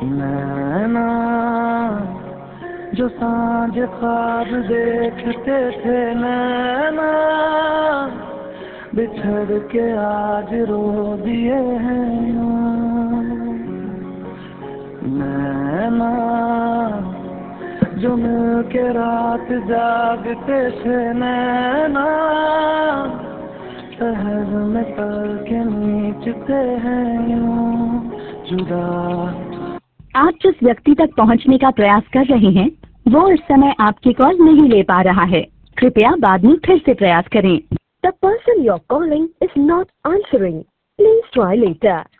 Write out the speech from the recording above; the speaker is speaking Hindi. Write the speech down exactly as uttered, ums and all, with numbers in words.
नैना जो सांझ ख्वाब देखते थे, नैना बिछड़ के आज रो दिए हैं यूं। नैना जो मिल के रात जागते थे, नैना शहर में पल के नीचते हैं यूं जुदा। आप जिस व्यक्ति तक पहुंचने का प्रयास कर रहे हैं वो इस समय आपकी कॉल नहीं ले पा रहा है। कृपया बाद में फिर से प्रयास करें। The person you're calling is not answering. Please try later.